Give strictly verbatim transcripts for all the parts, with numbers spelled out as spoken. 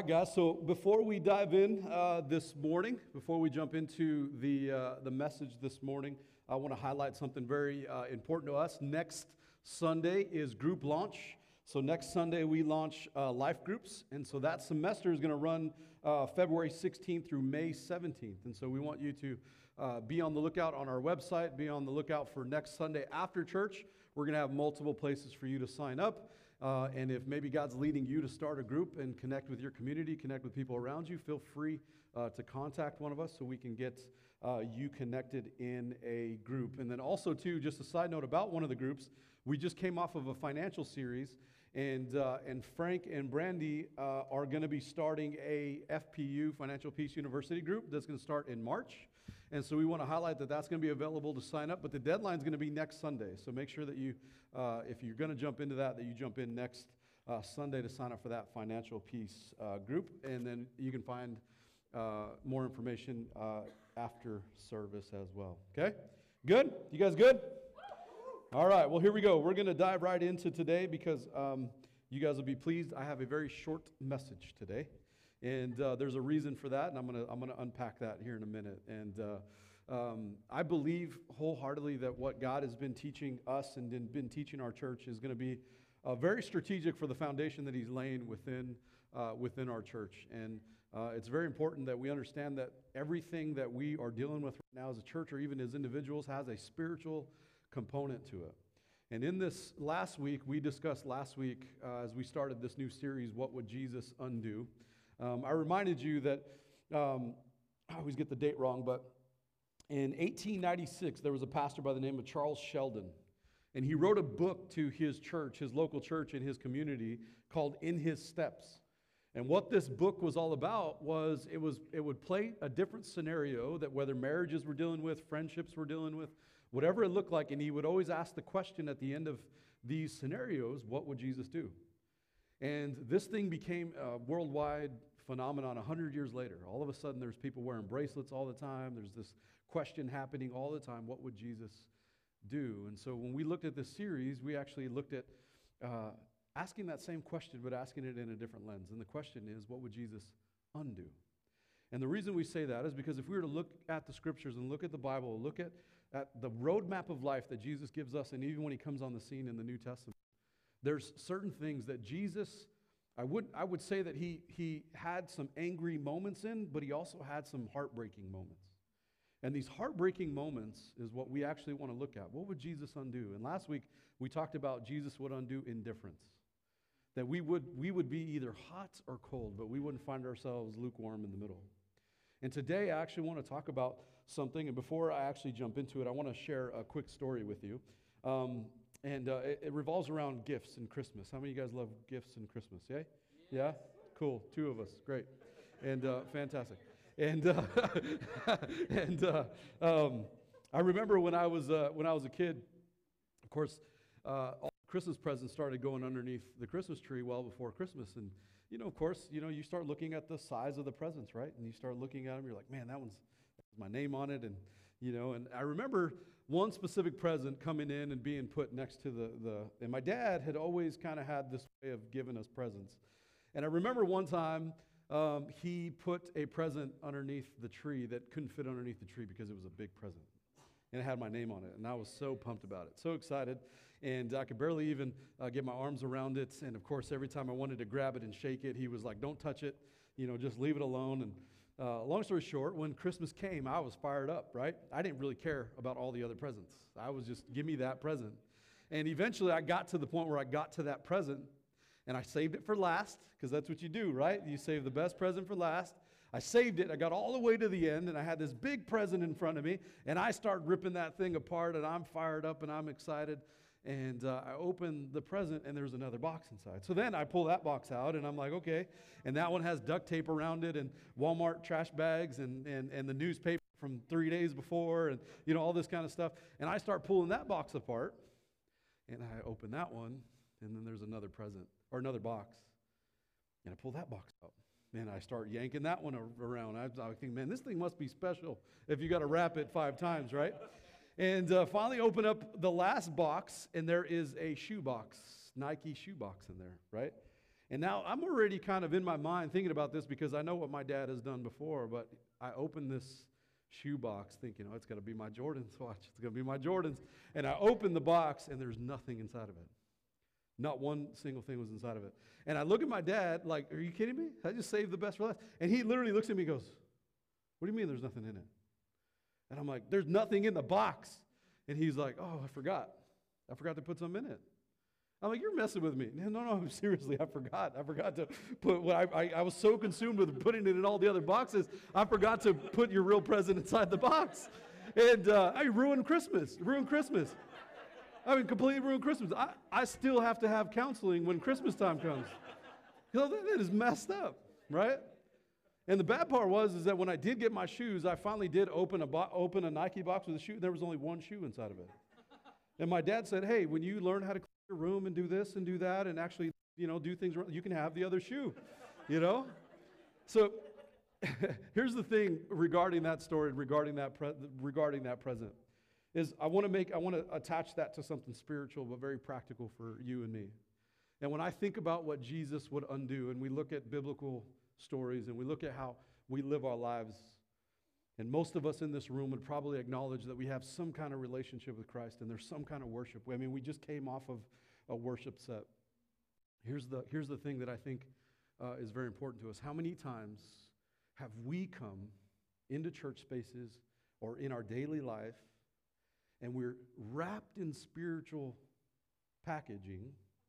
right, guys, so before we dive in uh, this morning, before we jump into the, uh, the message this morning, I want to highlight something very uh, important to us. Next Sunday is group launch. So next Sunday we launch uh, life groups, and so that semester is going to run uh, February sixteenth through May seventeenth. And so we want you to uh, be on the lookout on our website, be on the lookout for next Sunday after church. We're going to have multiple places for you to sign up. Uh, and if maybe God's leading you to start a group and connect with your community, connect with people around you, feel free uh, to contact one of us so we can get uh, you connected in a group. And then also, too, just a side note about one of the groups, we just came off of a financial series, and uh, and Frank and Brandy uh, are going to be starting a F P U, Financial Peace University group, that's going to start in March. And so we want to highlight that that's going to be available to sign up, but the deadline is going to be next Sunday. So make sure that you, uh, if you're going to jump into that, that you jump in next uh, Sunday to sign up for that Financial Peace uh, group. And then you can find uh, more information uh, after service as well. Okay? Good? You guys good? All right. Well, here we go. We're going to dive right into today because um, you guys will be pleased. I have a very short message today. And uh, there's a reason for that, and I'm gonna I'm gonna unpack that here in a minute. And uh, um, I believe wholeheartedly that what God has been teaching us and been teaching our church is going to be uh, very strategic for the foundation that He's laying within uh, within our church. And uh, it's very important that we understand that everything that we are dealing with right now as a church, or even as individuals, has a spiritual component to it. And in this last week, we discussed last week uh, as we started this new series, What Would Jesus Undo? Um, I reminded you that, um, I always get the date wrong, but in eighteen ninety-six, there was a pastor by the name of Charles Sheldon, and he wrote a book to his church, his local church in his community, called In His Steps. And what this book was all about was it was it would play a different scenario that whether marriages were dealing with, friendships were dealing with, whatever it looked like, and he would always ask the question at the end of these scenarios, what would Jesus do? And this thing became a worldwide phenomenon one hundred years later. All of a sudden, there's people wearing bracelets all the time. There's this question happening all the time, what would Jesus do? And so when we looked at this series, we actually looked at uh, asking that same question, but asking it in a different lens. And the question is, what would Jesus undo? And the reason we say that is because if we were to look at the scriptures and look at the Bible, look at, at the roadmap of life that Jesus gives us, and even when He comes on the scene in the New Testament, there's certain things that Jesus, I would I would say that he he had some angry moments in, but He also had some heartbreaking moments. And these heartbreaking moments is what we actually want to look at. What would Jesus undo? And last week, we talked about Jesus would undo indifference. That we would we would be either hot or cold, but we wouldn't find ourselves lukewarm in the middle. And today, I actually want to talk about something, and before I actually jump into it, I want to share a quick story with you. Um, And uh, it, it revolves around gifts and Christmas. How many of you guys love gifts and Christmas? Yeah? Yeah? Cool. Two of us. Great. And uh, fantastic. And uh, and uh, um, I remember when I was uh, when I was a kid, of course, uh, all the Christmas presents started going underneath the Christmas tree well before Christmas. And, you know, of course, you know, you start looking at the size of the presents, right? And you start looking at them, you're like, man, that one's that's my name on it. And, you know, and I remember one specific present coming in and being put next to the, the and my dad had always kind of had this way of giving us presents. And I remember one time um, he put a present underneath the tree that couldn't fit underneath the tree because it was a big present. And it had my name on it. And I was so pumped about it, so excited. And I could barely even uh, get my arms around it. And, of course, every time I wanted to grab it and shake it, he was like, don't touch it. You know, just leave it alone. And Uh, long story short, when Christmas came, I was fired up, right? I didn't really care about all the other presents. I was just, give me that present. And eventually I got to the point where I got to that present, and I saved it for last, because that's what you do, right? You save the best present for last. I saved it. I got all the way to the end, and I had this big present in front of me, and I start ripping that thing apart, and I'm fired up, and I'm excited. And uh, I open the present, and there's another box inside. So then I pull that box out, and I'm like, okay. And that one has duct tape around it, and Walmart trash bags, and, and, and the newspaper from three days before, and, you know, all this kind of stuff. And I start pulling that box apart, and I open that one, and then there's another present, or another box. And I pull that box out. And I start yanking that one around. I, I think, man, this thing must be special if you got to wrap it five times, right? And uh, finally open up the last box, and there is a shoe box, Nike shoe box in there, right? And now I'm already kind of in my mind thinking about this because I know what my dad has done before, but I opened this shoebox thinking, oh, it's going to be my Jordans. Watch, it's going to be my Jordans. And I opened the box, and there's nothing inside of it. Not one single thing was inside of it. And I look at my dad like, are you kidding me? I just saved the best for last. And he literally looks at me and goes, what do you mean there's nothing in it? And I'm like, there's nothing in the box. And he's like, oh, I forgot. I forgot to put something in it. I'm like, you're messing with me. No, no, no, seriously, I forgot. I forgot to put, what I, I, I was so consumed with putting it in all the other boxes, I forgot to put your real present inside the box. And uh, I ruined Christmas, ruined Christmas. I mean, completely ruined Christmas. I, I still have to have counseling when Christmas time comes. Because that is messed up, right? And the bad part was is that when I did get my shoes, I finally did open a, bo- open a Nike box with a shoe, and there was only one shoe inside of it. And my dad said, hey, when you learn how to clean your room and do this and do that and actually, you know, do things, you can have the other shoe, you know? So here's the thing regarding that story, regarding that, pre- regarding that present, is I want to make, I want to attach that to something spiritual but very practical for you and me. And when I think about what Jesus would undo, and we look at biblical stories and we look at how we live our lives, and most of us in this room would probably acknowledge that we have some kind of relationship with Christ and there's some kind of worship. I mean, we just came off of a worship set. Here's the, here's the thing that I think uh, is very important to us. How many times have we come into church spaces or in our daily life and we're wrapped in spiritual packaging,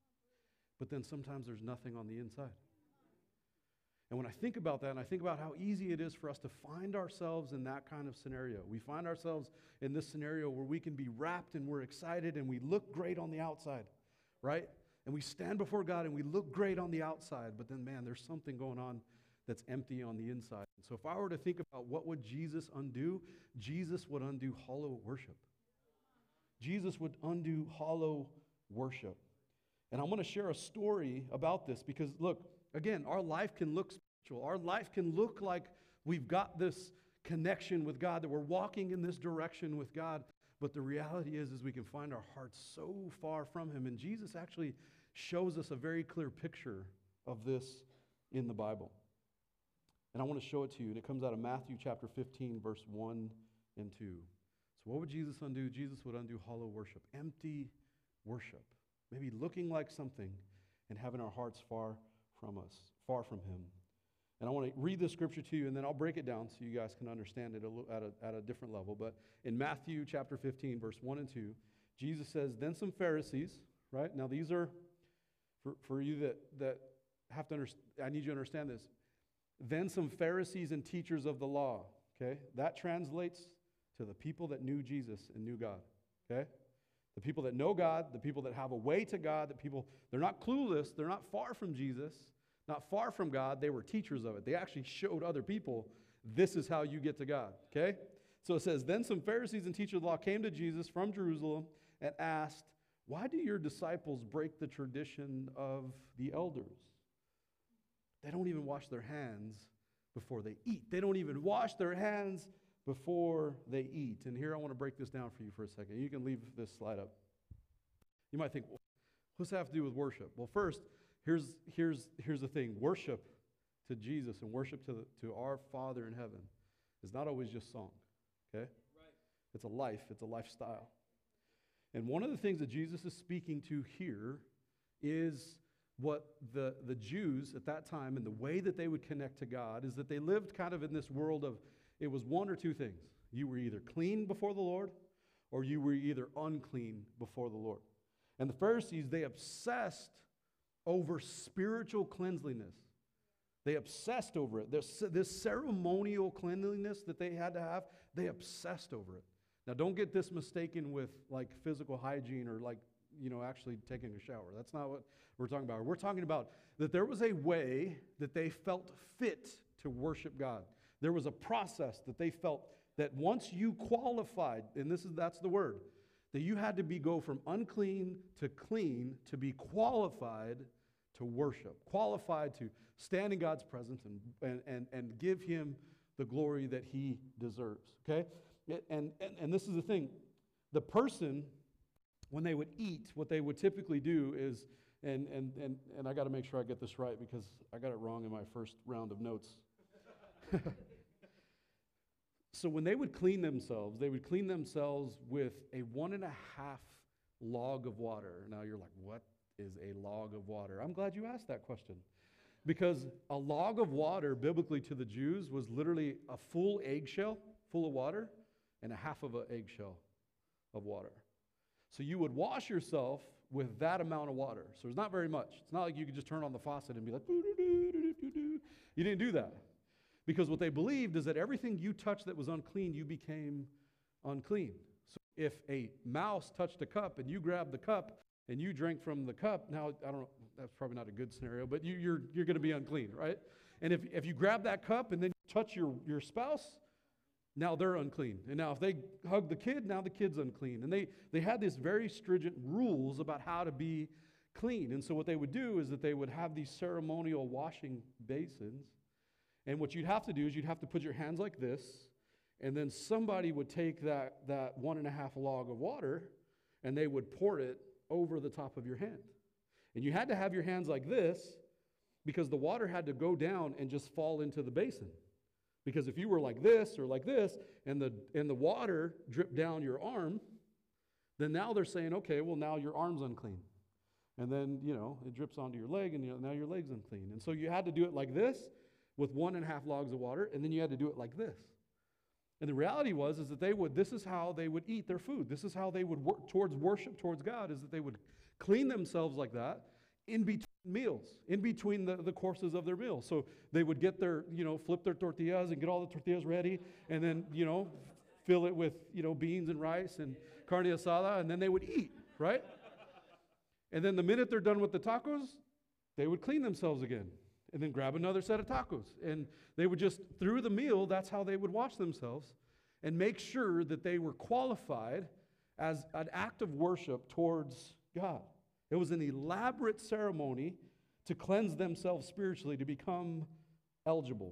but then sometimes there's nothing on the inside? And when I think about that, and I think about how easy it is for us to find ourselves in that kind of scenario, we find ourselves in this scenario where we can be wrapped and we're excited and we look great on the outside, right? And we stand before God and we look great on the outside, but then, man, there's something going on that's empty on the inside. So if I were to think about what would Jesus undo, Jesus would undo hollow worship. Jesus would undo hollow worship. And I want to share a story about this because, look, again, our life can look spiritual. Our life can look like we've got this connection with God, that we're walking in this direction with God. But the reality is, is we can find our hearts so far from Him. And Jesus actually shows us a very clear picture of this in the Bible. And I want to show it to you. And it comes out of Matthew chapter fifteen, verse one and two. So what would Jesus undo? Jesus would undo hollow worship, empty worship. Maybe looking like something and having our hearts far from us, far from Him. And I want to read the scripture to you, and then I'll break it down so you guys can understand it a little, at, a, at a different level. But in Matthew chapter fifteen, verse one and two, Jesus says, then some Pharisees, right? Now these are, for, for you that, that have to understand, I need you to understand this. Then some Pharisees and teachers of the law, okay? That translates to the people that knew Jesus and knew God, okay? The people that know God, the people that have a way to God, the people, they're not clueless, they're not far from Jesus, not far from God, they were teachers of it. They actually showed other people, this is how you get to God, okay? So it says, then some Pharisees and teachers of the law came to Jesus from Jerusalem and asked, why do your disciples break the tradition of the elders? They don't even wash their hands before they eat. They don't even wash their hands before they eat. And here I want to break this down for you for a second. You can leave this slide up. You might think, well, what's that have to do with worship? Well, first, here's, here's, here's the thing. Worship to Jesus and worship to, the, to our Father in heaven is not always just song, okay? Right. It's a life. It's a lifestyle. And one of the things that Jesus is speaking to here is what the, the Jews at that time and the way that they would connect to God is that they lived kind of in this world of, it was one or two things. You were either clean before the Lord or you were either unclean before the Lord. And the Pharisees, they obsessed over spiritual cleanliness. They obsessed over it. This, this ceremonial cleanliness that they had to have, they obsessed over it. Now, don't get this mistaken with like physical hygiene or like, you know, actually taking a shower. That's not what we're talking about. We're talking about that there was a way that they felt fit to worship God. There was a process that they felt that once you qualified, and this is that's the word, that you had to be go from unclean to clean to be qualified to worship, qualified to stand in God's presence and and and, and give Him the glory that He deserves. Okay, and and and this is the thing, the person, when they would eat, what they would typically do is And, and, and, and I got to make sure I get this right because I got it wrong in my first round of notes. So when they would clean themselves, they would clean themselves with a one and a half log of water. Now you're like, what is a log of water? I'm glad you asked that question. Because a log of water, biblically to the Jews, was literally a full eggshell full of water and a half of an eggshell of water. So you would wash yourself with that amount of water. So it's not very much. It's not like you could just turn on the faucet and be like, doo, doo, doo, doo, doo, doo. You didn't do that. Because what they believed is that everything you touched that was unclean, you became unclean. So if a mouse touched a cup and you grabbed the cup and you drank from the cup, now, I don't know, that's probably not a good scenario, but you, you're, you're going to be unclean, right? And if, if you grab that cup and then you touch your, your spouse, now they're unclean. And now if they hug the kid, now the kid's unclean. And they, they had these very stringent rules about how to be clean. And so what they would do is that they would have these ceremonial washing basins. And what you'd have to do is you'd have to put your hands like this, and then somebody would take that, that one and a half log of water, and they would pour it over the top of your hand. And you had to have your hands like this because the water had to go down and just fall into the basin. Because if you were like this or like this, and the, and the water dripped down your arm, then now they're saying, okay, well, now your arm's unclean. And then, you know, it drips onto your leg, and you know, now your leg's unclean. And so you had to do it like this, with one and a half logs of water, and then you had to do it like this. And the reality was is that they would, this is how they would eat their food. This is how they would work towards worship towards God, is that they would clean themselves like that in between meals, in between the, the courses of their meals. So they would get their, you know, flip their tortillas and get all the tortillas ready, and then, you know, fill it with, you know, beans and rice and carne asada, and then they would eat, right? And then the minute they're done with the tacos, they would clean themselves again. And then grab another set of tacos. And they would just, through the meal, that's how they would wash themselves and make sure that they were qualified as an act of worship towards God. It was an elaborate ceremony to cleanse themselves spiritually, to become eligible.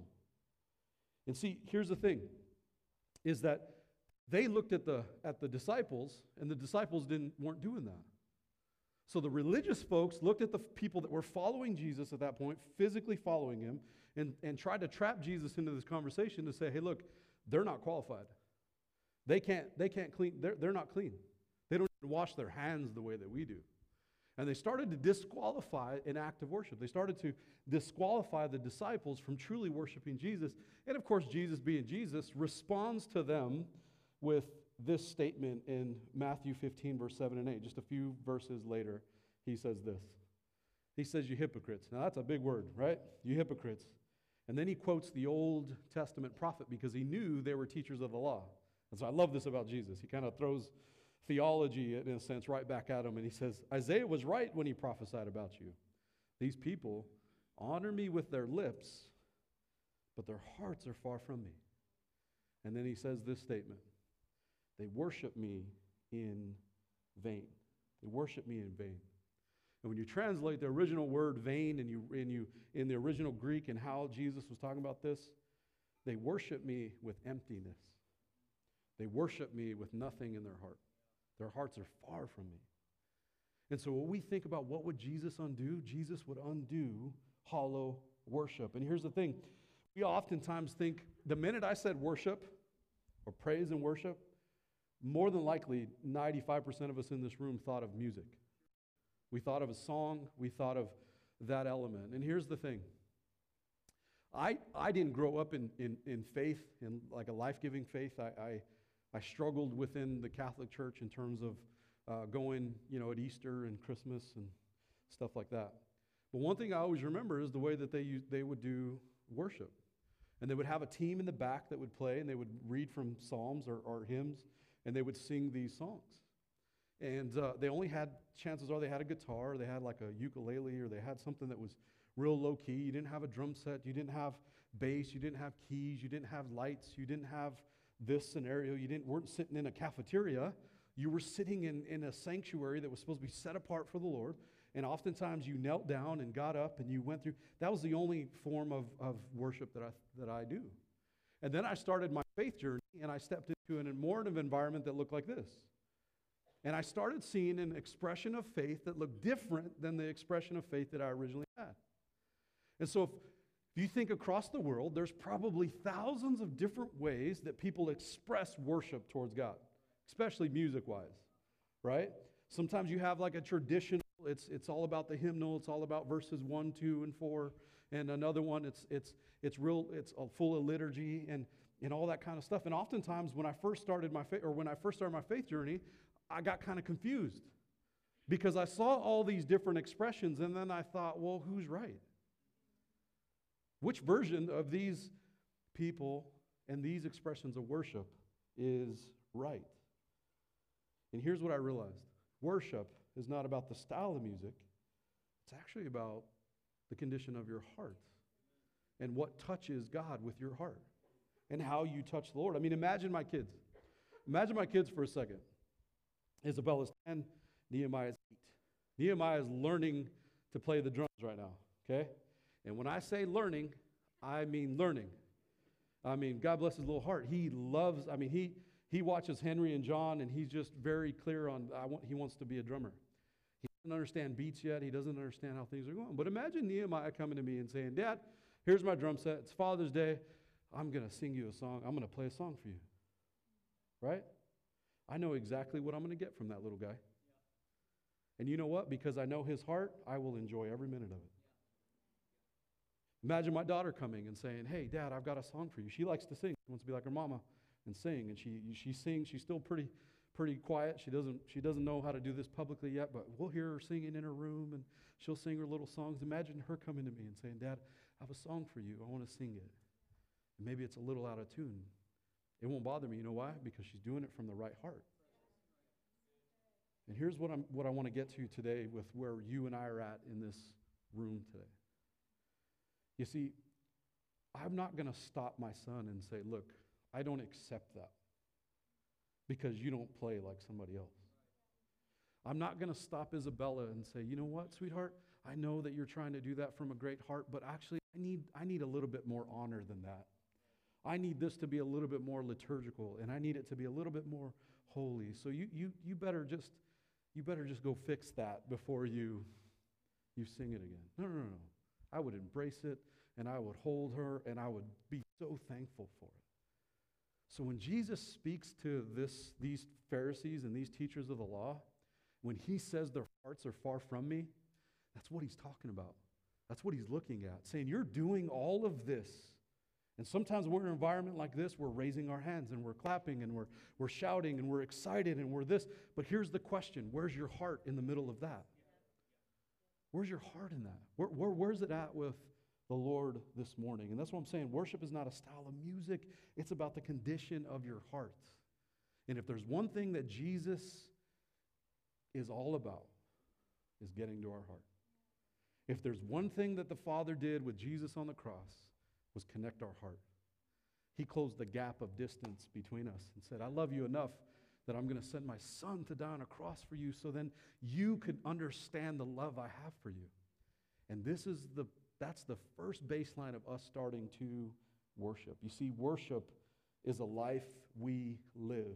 And see, here's the thing, is that they looked at the, at the disciples, and the disciples didn't, weren't doing that. So the religious folks looked at the people that were following Jesus at that point, physically following him, and, and tried to trap Jesus into this conversation to say, hey, look, they're not qualified. They can't, they can't clean, they're, they're not clean. They don't even wash their hands the way that we do. And they started to disqualify an act of worship. They started to disqualify the disciples from truly worshiping Jesus. And of course, Jesus being Jesus responds to them with this statement in Matthew fifteen, verse seven and eight. Just a few verses later, he says this. He says, you hypocrites. Now that's a big word, right? You hypocrites. And then he quotes the Old Testament prophet because he knew they were teachers of the law. And so I love this about Jesus. He kind of throws theology, in a sense, right back at him. And he says, Isaiah was right when he prophesied about you. These people honor me with their lips, but their hearts are far from me. And then he says this statement. They worship me in vain. They worship me in vain. And when you translate the original word vain and you, and you in the original Greek and how Jesus was talking about this, they worship me with emptiness. They worship me with nothing in their heart. Their hearts are far from me. And so when we think about what would Jesus undo, Jesus would undo hollow worship. And here's the thing. We oftentimes think the minute I said worship or praise and worship, more than likely, ninety-five percent of us in this room thought of music. We thought of a song. We thought of that element. And here's the thing. I I didn't grow up in, in, in faith, in like a life-giving faith. I, I, I struggled within the Catholic Church in terms of uh, going, you know, at Easter and Christmas and stuff like that. But one thing I always remember is the way that they used, they would do worship. And they would have a team in the back that would play, and they would read from Psalms or, or hymns, and they would sing these songs. And uh, they only had, chances are they had a guitar, or they had like a ukulele, or they had something that was real low key. You didn't have a drum set, you didn't have bass, you didn't have keys, you didn't have lights, you didn't have this scenario, you didn't weren't sitting in a cafeteria. You were sitting in, in a sanctuary that was supposed to be set apart for the Lord. And oftentimes you knelt down and got up and you went through. That was the only form of, of worship that I that I do. And then I started my faith journey, and I stepped into an more of an environment that looked like this. And I started seeing an expression of faith that looked different than the expression of faith that I originally had. And so if, if you think across the world, there's probably thousands of different ways that people express worship towards God, especially music-wise, right? Sometimes you have like a traditional, it's it's all about the hymnal, it's all about verses one, two, and four. And another one, it's it's it's real, it's full of liturgy and, and all that kind of stuff. And oftentimes when I first started my faith, or when I first started my faith journey, I got kind of confused because I saw all these different expressions, and then I thought, well, who's right? Which version of these people and these expressions of worship is right? And here's what I realized. Worship is not about the style of music. It's actually about the condition of your heart and what touches God with your heart and how you touch the Lord. I mean, imagine my kids. Imagine my kids for a second. Isabella's ten, Nehemiah's eight. Nehemiah is learning to play the drums right now, okay? And when I say learning, I mean learning. I mean, God bless his little heart. He loves, I mean, he he watches Henry and John, and he's just very clear on, I want, he wants to be a drummer. He doesn't understand beats yet. He doesn't understand how things are going. But imagine Nehemiah coming to me and saying, Dad, here's my drum set. It's Father's Day. I'm going to sing you a song. I'm going to play a song for you. Right? I know exactly what I'm going to get from that little guy. And you know what? Because I know his heart, I will enjoy every minute of it. Imagine my daughter coming and saying, hey, Dad, I've got a song for you. She likes to sing. She wants to be like her mama and sing. And she she sings. She's still pretty pretty quiet. She doesn't she doesn't know how to do this publicly yet, but we'll hear her singing in her room, and she'll sing her little songs. Imagine her coming to me and saying, Dad, I have a song for you. I want to sing it. And maybe it's a little out of tune. It won't bother me. You know why? Because she's doing it from the right heart. And here's what I'm what I want to get to today with where you and I are at in this room today. You see, I'm not going to stop my son and say, look, I don't accept that because you don't play like somebody else. I'm not going to stop Isabella and say, you know what, sweetheart, I know that you're trying to do that from a great heart, but actually I need I need a little bit more honor than that. I need this to be a little bit more liturgical, and I need it to be a little bit more holy. So you you you better just you better just go fix that before you you sing it again. No, no, no, no. I would embrace it, and I would hold her, and I would be so thankful for it. So when Jesus speaks to this, these Pharisees and these teachers of the law, when he says their hearts are far from me, that's what he's talking about. That's what he's looking at, saying you're doing all of this. And sometimes we're in an environment like this, we're raising our hands, and we're clapping, and we're, we're shouting, and we're excited, and we're this. But here's the question, where's your heart in the middle of that? Where's your heart in that? Where, where, where's it at with the Lord this morning? And that's what I'm saying. Worship is not a style of music. It's about the condition of your heart. And if there's one thing that Jesus is all about, is getting to our heart. If there's one thing that the Father did with Jesus on the cross, was connect our heart. He closed the gap of distance between us and said, I love you enough that I'm going to send my son to die on a cross for you so then you could understand the love I have for you. And this is the, that's the first baseline of us starting to worship. You see, worship is a life we live.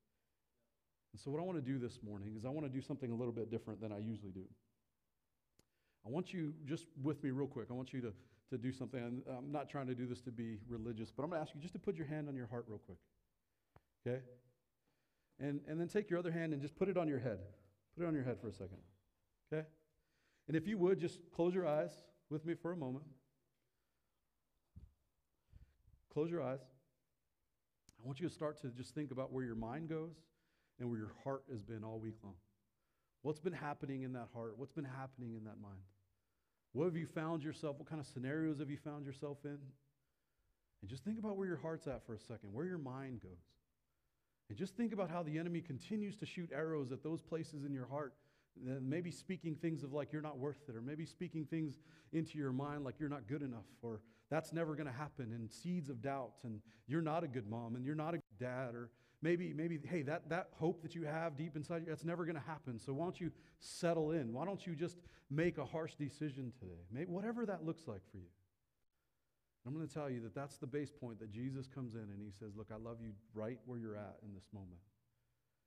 And so what I want to do this morning is I want to do something a little bit different than I usually do. I want you, just with me real quick, I want you to, to do something. And I'm not trying to do this to be religious, but I'm going to ask you just to put your hand on your heart real quick. Okay? And, and then take your other hand and just put it on your head. Put it on your head for a second. Okay? And if you would, just close your eyes with me for a moment. Close your eyes. I want you to start to just think about where your mind goes and where your heart has been all week long. What's been happening in that heart? What's been happening in that mind? What have you found yourself? What kind of scenarios have you found yourself in? And just think about where your heart's at for a second, where your mind goes. And just think about how the enemy continues to shoot arrows at those places in your heart, and maybe speaking things of like you're not worth it, or maybe speaking things into your mind like you're not good enough, or that's never going to happen, and seeds of doubt, and you're not a good mom, and you're not a good dad, or maybe, maybe hey, that, that hope that you have deep inside you, that's never going to happen, so why don't you settle in? Why don't you just make a harsh decision today? Maybe, whatever that looks like for you. I'm going to tell you that that's the base point that Jesus comes in and he says, look, I love you right where you're at in this moment.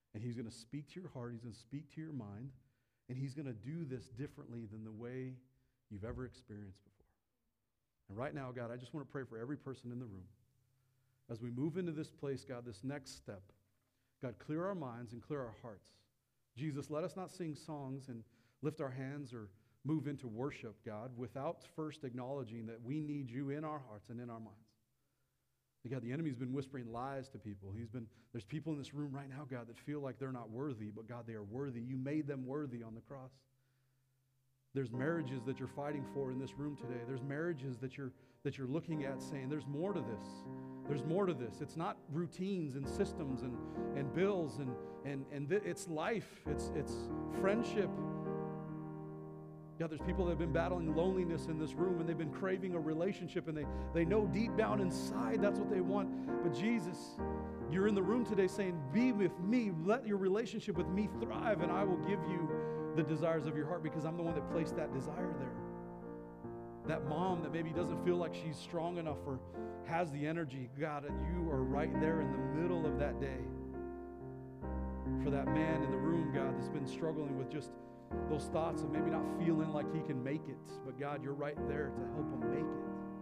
And he's going to speak to your heart. He's going to speak to your mind. And he's going to do this differently than the way you've ever experienced before. And right now, God, I just want to pray for every person in the room. As we move into this place, God, this next step, God, clear our minds and clear our hearts. Jesus, let us not sing songs and lift our hands or move into worship, God, without first acknowledging that we need you in our hearts and in our minds. God, the enemy's been whispering lies to people. He's been, there's people in this room right now, God, that feel like they're not worthy, but God, they are worthy. You made them worthy on the cross. There's marriages that you're fighting for in this room today. There's marriages that you're that you're looking at saying, there's more to this. There's more to this. It's not routines and systems and, and bills and and and th- it's life. It's it's friendship. God, there's people that have been battling loneliness in this room, and they've been craving a relationship, and they, they know deep down inside that's what they want. But Jesus, you're in the room today saying, be with me. Let your relationship with me thrive, and I will give you the desires of your heart, because I'm the one that placed that desire there. That mom that maybe doesn't feel like she's strong enough or has the energy, God, you are right there in the middle of that day. For that man in the room, God, that's been struggling with just those thoughts of maybe not feeling like he can make it, but God, you're right there to help him make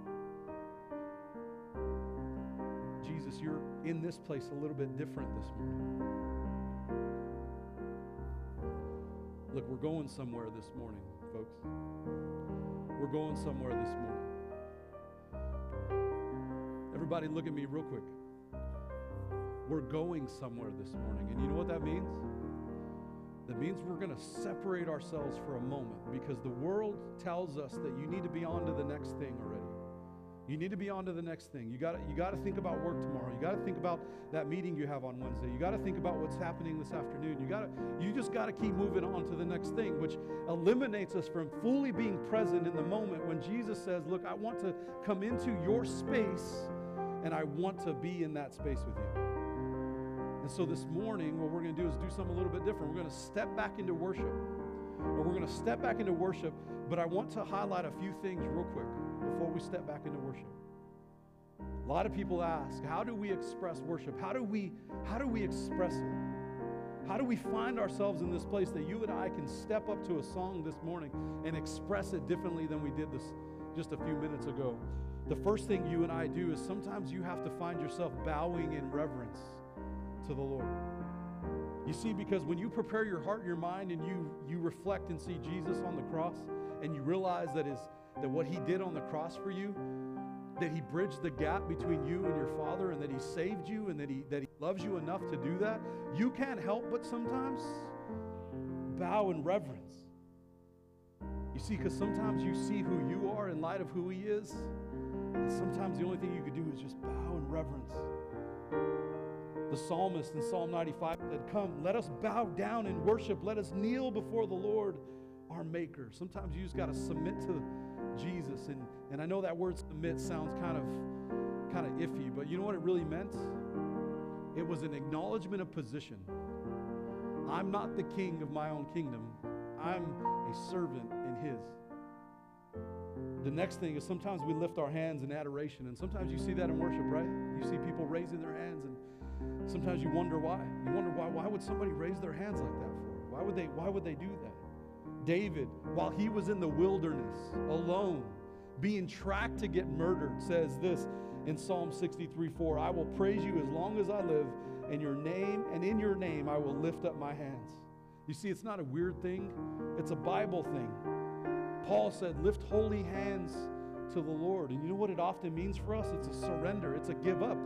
it. Jesus, you're in this place a little bit different this morning. Look, we're going somewhere this morning, folks. We're going somewhere this morning. Everybody look at me real quick. We're going somewhere this morning, and you know what that means? That means we're going to separate ourselves for a moment, because the world tells us that you need to be on to the next thing already. You need to be on to the next thing. You got you got to think about work tomorrow. You got to think about that meeting you have on Wednesday. You got to think about what's happening this afternoon. You got to you just got to keep moving on to the next thing, which eliminates us from fully being present in the moment when Jesus says, "Look, I want to come into your space, and I want to be in that space with you." And so this morning, what we're going to do is do something a little bit different. We're going to step back into worship. Or we're going to step back into worship, but I want to highlight a few things real quick before we step back into worship. A lot of people ask, how do we express worship? How do we, how do we express it? How do we find ourselves in this place that you and I can step up to a song this morning and express it differently than we did this just a few minutes ago? The first thing you and I do is sometimes you have to find yourself bowing in reverence to the Lord. You see, because when you prepare your heart and your mind and you you reflect and see Jesus on the cross, and you realize that is that what he did on the cross for you, that he bridged the gap between you and your Father, and that he saved you, and that he that he loves you enough to do that, you can't help but sometimes bow in reverence. You see, because sometimes you see who you are in light of who he is, and sometimes the only thing you could do is just bow in reverence. The psalmist in Psalm ninety-five said, "Come, let us bow down and worship. Let us kneel before the Lord, our Maker." Sometimes you just got to submit to Jesus. And, and I know that word submit sounds kind of, kind of iffy, but you know what it really meant? It was an acknowledgement of position. I'm not the king of my own kingdom. I'm a servant in his. The next thing is sometimes we lift our hands in adoration, and sometimes you see that in worship, right? You see people raising their hands, and sometimes you wonder why. You wonder why. Why would somebody raise their hands like that for? Why would they? Why would they do that? David, while he was in the wilderness, alone, being tracked to get murdered, says this in Psalm sixty-three four, "I will praise you as long as I live, and your name, and in your name I will lift up my hands." You see, it's not a weird thing. It's a Bible thing. Paul said, "Lift holy hands to the Lord." And you know what it often means for us? It's a surrender. It's a give up.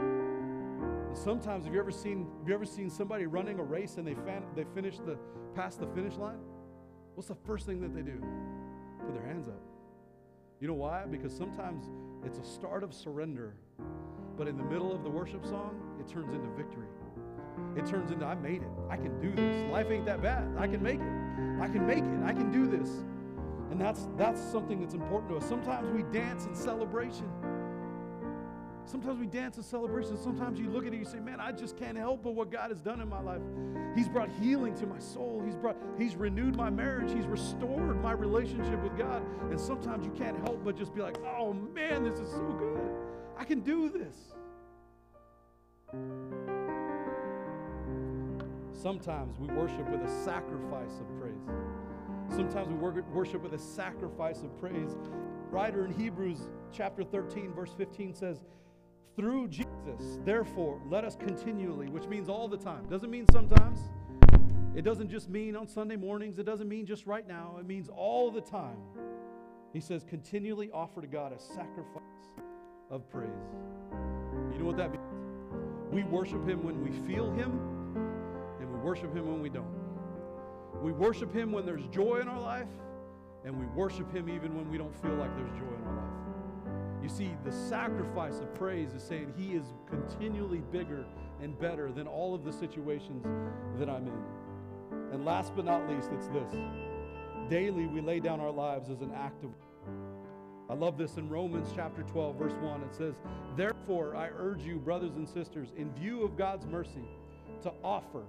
And sometimes, have you ever seen have you ever seen somebody running a race and they fan, they finish the past the finish line? What's the first thing that they do? Put their hands up. You know why? Because sometimes it's a start of surrender, but in the middle of the worship song, it turns into victory. It turns into, I made it. I can do this. Life ain't that bad. I can make it. I can make it. I can do this. And that's that's something that's important to us. Sometimes we dance in celebration. Sometimes we dance in celebration. Sometimes you look at it and you say, man, I just can't help but what God has done in my life. He's brought healing to my soul. He's brought, he's renewed my marriage. He's restored my relationship with God. And sometimes you can't help but just be like, oh man, this is so good. I can do this. Sometimes we worship with a sacrifice of praise. Sometimes we wor- worship with a sacrifice of praise. Writer in Hebrews chapter thirteen, verse fifteen says, through Jesus, therefore, let us continually, which means all the time. Doesn't mean sometimes. It doesn't just mean on Sunday mornings. It doesn't mean just right now. It means all the time. He says, continually offer to God a sacrifice of praise. You know what that means? We worship Him when we feel Him, and we worship Him when we don't. We worship Him when there's joy in our life, and we worship Him even when we don't feel like there's joy in our life. You see, the sacrifice of praise is saying He is continually bigger and better than all of the situations that I'm in. And last but not least, it's this. Daily we lay down our lives as an act of. I love this in Romans chapter twelve, verse one. It says, therefore I urge you, brothers and sisters, in view of God's mercy, to offer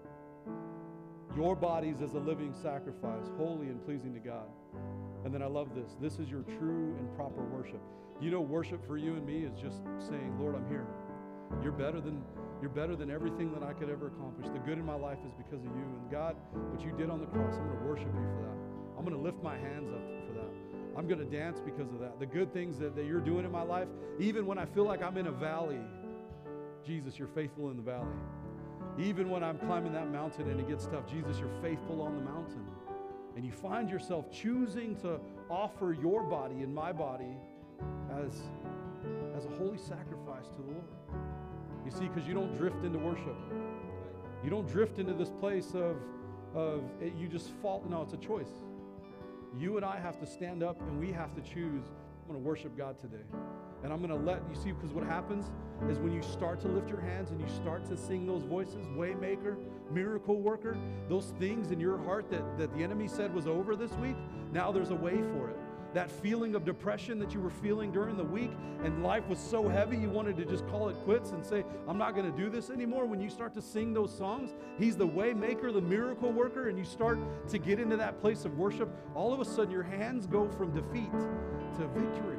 your bodies as a living sacrifice, holy and pleasing to God. And then I love this. This is your true and proper worship. You know, worship for you and me is just saying, Lord, I'm here. You're better than you're better than everything that I could ever accomplish. The good in my life is because of you. And God, what you did on the cross, I'm going to worship you for that. I'm going to lift my hands up for that. I'm going to dance because of that. The good things that, that you're doing in my life, even when I feel like I'm in a valley, Jesus, you're faithful in the valley. Even when I'm climbing that mountain and it gets tough, Jesus, you're faithful on the mountain. And you find yourself choosing to offer your body and my body as, as a holy sacrifice to the Lord. You see, because you don't drift into worship. You don't drift into this place of, of it, you just fall. No, it's a choice. You and I have to stand up and we have to choose, I'm going to worship God today. And I'm going to let, you see, because what happens is when you start to lift your hands and you start to sing those voices, Waymaker, Miracle Worker, those things in your heart that, that the enemy said was over this week, now there's a way for it. That feeling of depression that you were feeling during the week and life was so heavy you wanted to just call it quits and say, I'm not going to do this anymore. When you start to sing those songs, He's the way maker, the miracle worker, and you start to get into that place of worship, all of a sudden your hands go from defeat to victory.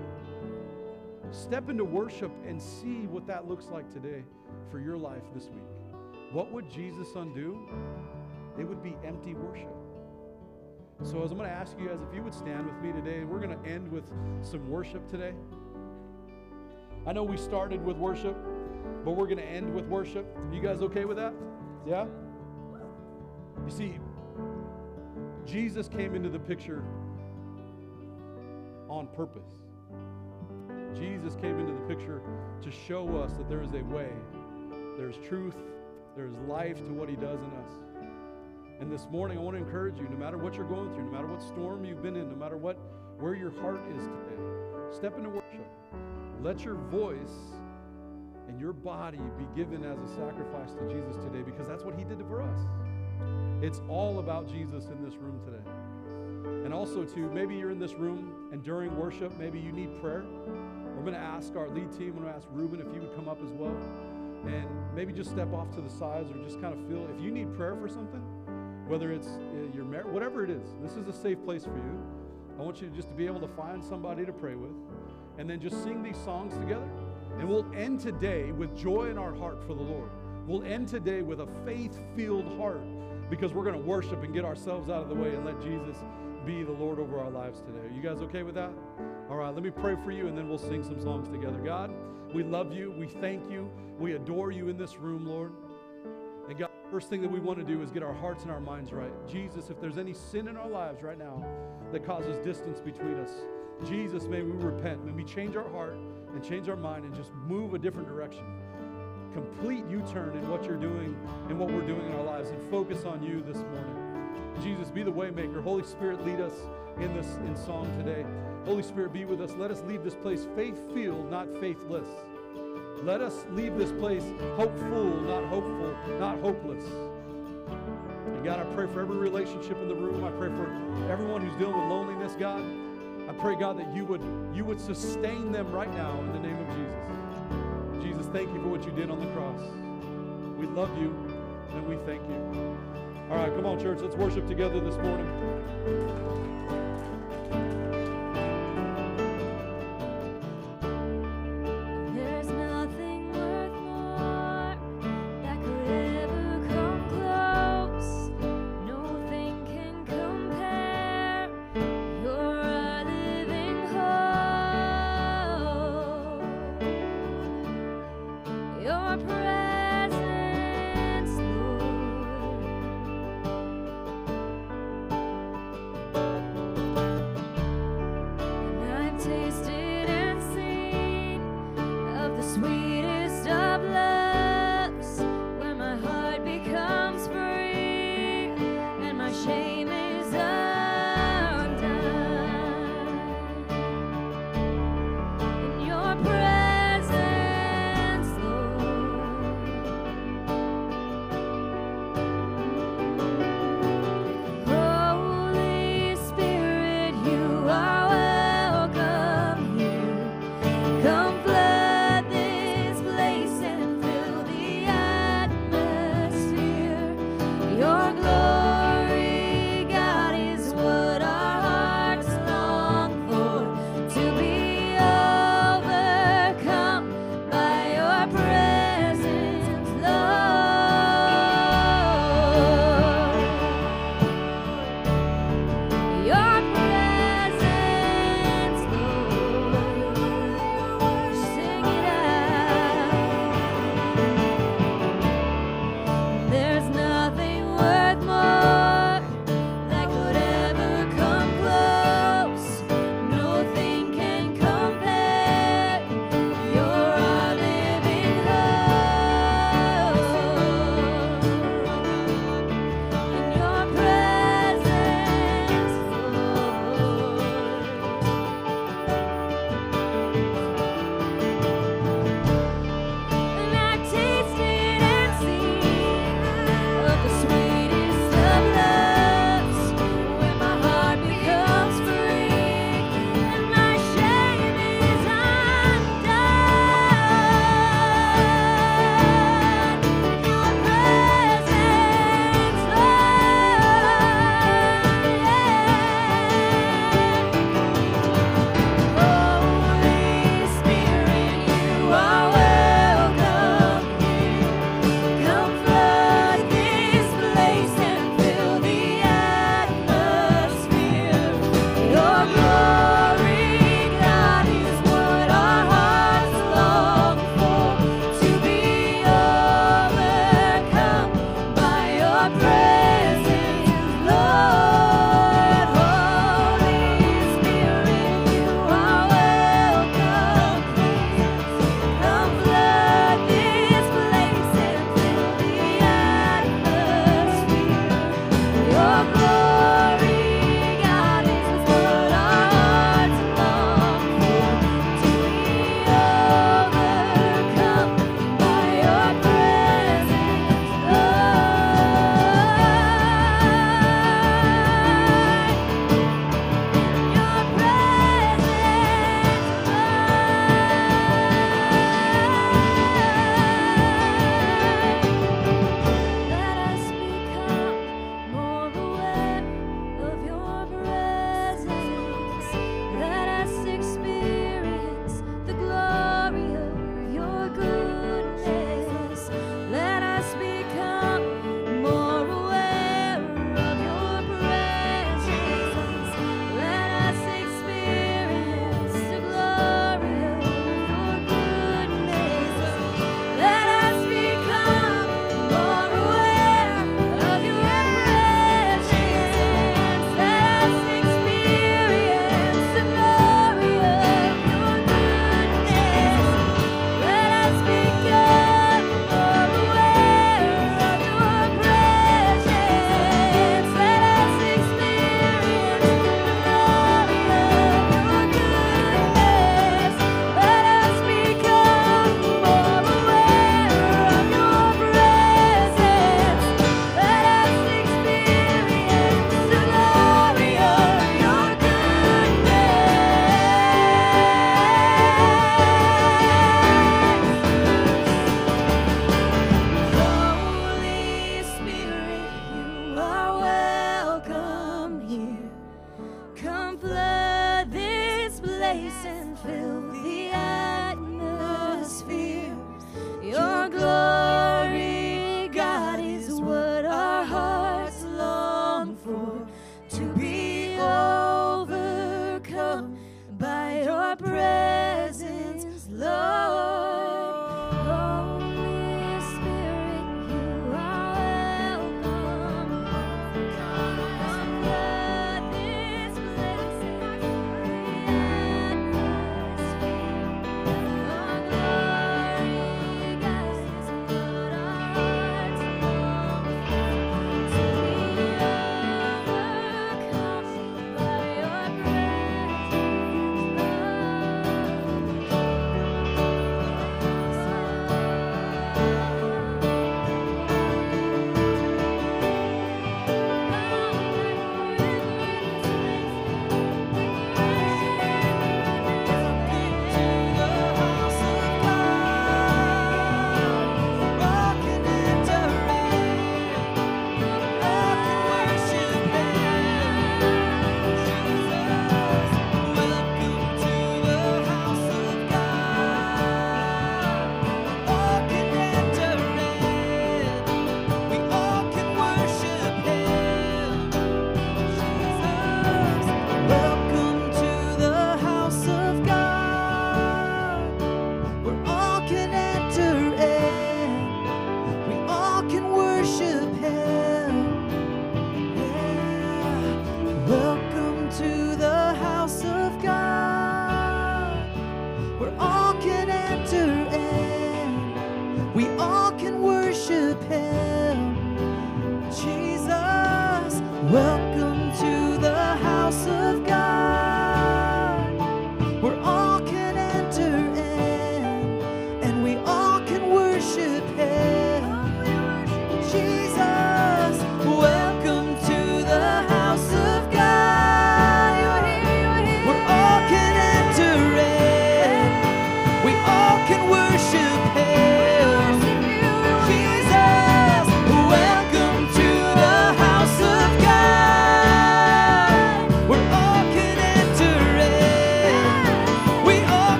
Step into worship and see what that looks like today for your life this week. What would Jesus undo? It would be empty worship. So as I'm going to ask you guys, if you would stand with me today, we're going to end with some worship today. I know we started with worship, but we're going to end with worship. You guys okay with that? Yeah? You see, Jesus came into the picture on purpose. Jesus came into the picture to show us that there is a way, there's truth, there's life to what He does in us. And this morning, I want to encourage you, no matter what you're going through, no matter what storm you've been in, no matter what where your heart is today, step into worship. Let your voice and your body be given as a sacrifice to Jesus today, because that's what He did for us. It's all about Jesus in this room today. And also, too, maybe you're in this room and during worship, maybe you need prayer. We're going to ask our lead team, I'm going to ask Ruben if he would come up as well. And maybe just step off to the sides or just kind of feel, if you need prayer for something, whether it's uh, your marriage, whatever it is, this is a safe place for you. I want you to just to be able to find somebody to pray with and then just sing these songs together. And we'll end today with joy in our heart for the Lord. We'll end today with a faith-filled heart because we're going to worship and get ourselves out of the way and let Jesus be the Lord over our lives today. Are you guys okay with that? All right, let me pray for you and then we'll sing some songs together. God, we love you. We thank you. We adore you in this room, Lord. And God, first thing that we want to do is get our hearts and our minds right. Jesus, if there's any sin in our lives right now that causes distance between us, Jesus, may we repent. May we change our heart and change our mind and just move a different direction. Complete U-turn in what you're doing and what we're doing in our lives and focus on you this morning. Jesus, be the way maker. Holy Spirit, lead us in this in song today. Holy Spirit, be with us. Let us leave this place faith-filled, not faithless. Let us leave this place hopeful, not hopeful, not hopeless. And God, I pray for every relationship in the room. I pray for everyone who's dealing with loneliness, God. I pray, God, that you would, you would sustain them right now in the name of Jesus. Jesus, thank you for what you did on the cross. We love you and we thank you. All right, come on, church. Let's worship together this morning. There's nothing worth more that could ever come close.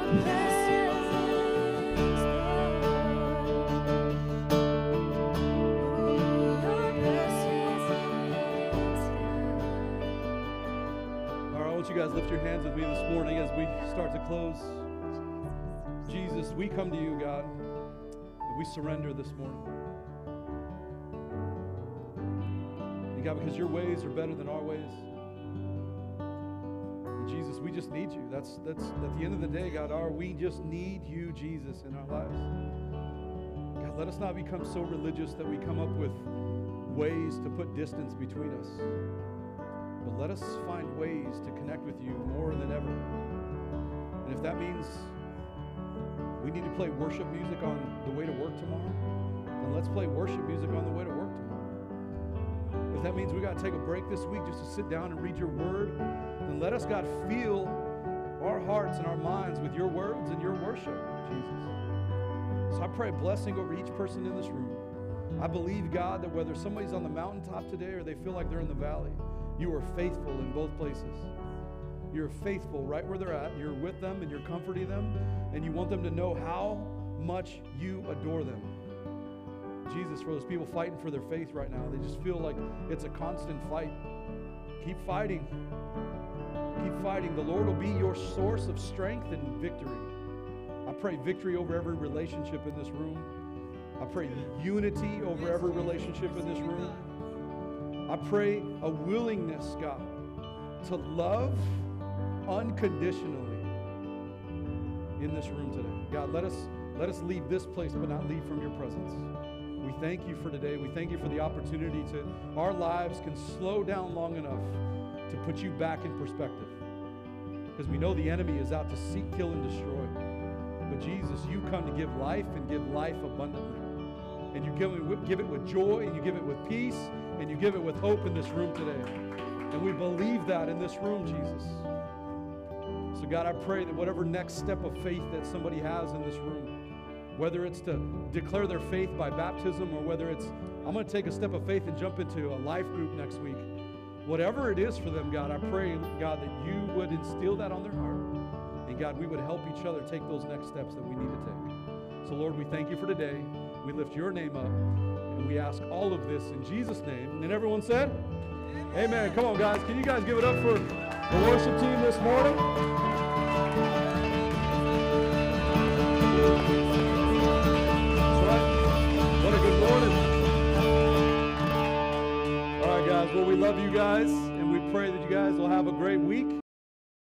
Guys, lift your hands with me this morning as we start to close. Jesus, we come to you, God, and we surrender this morning. And God, because your ways are better than our ways. And Jesus, we just need you. That's that's at the end of the day, God, our we just need you, Jesus, in our lives. God, let us not become so religious that we come up with ways to put distance between us. But let us find ways to connect with you more than ever. And if that means we need to play worship music on the way to work tomorrow, then let's play worship music on the way to work tomorrow. If that means we got to take a break this week just to sit down and read your word, then let us, God, fill our hearts and our minds with your words and your worship, Jesus. So I pray a blessing over each person in this room. I believe, God, that whether somebody's on the mountaintop today or they feel like they're in the valley, you are faithful in both places. You're faithful right where they're at. You're with them and you're comforting them, and you want them to know how much you adore them. Jesus, for those people fighting for their faith right now, they just feel like it's a constant fight. Keep fighting. Keep fighting. The Lord will be your source of strength and victory. I pray victory over every relationship in this room. I pray unity over every relationship in this room. I pray a willingness, God, to love unconditionally in this room today. God, let us let us leave this place, but not leave from your presence. We thank you for today. We thank you for the opportunity to, our lives can slow down long enough to put you back in perspective. Because we know the enemy is out to seek, kill, and destroy. But Jesus, you come to give life and give life abundantly. And you give it, give it with joy, and you give it with peace, and you give it with hope in this room today. And we believe that in this room, Jesus. So God, I pray that whatever next step of faith that somebody has in this room, whether it's to declare their faith by baptism or whether it's, I'm going to take a step of faith and jump into a life group next week, whatever it is for them, God, I pray, God, that you would instill that on their heart. And God, we would help each other take those next steps that we need to take. So Lord, we thank you for today. We lift your name up, and we ask all of this in Jesus' name. And everyone said, amen. Amen. Come on, guys. Can you guys give it up for the worship team this morning? That's right. What a good morning. All right, guys. Well, we love you guys, and we pray that you guys will have a great week.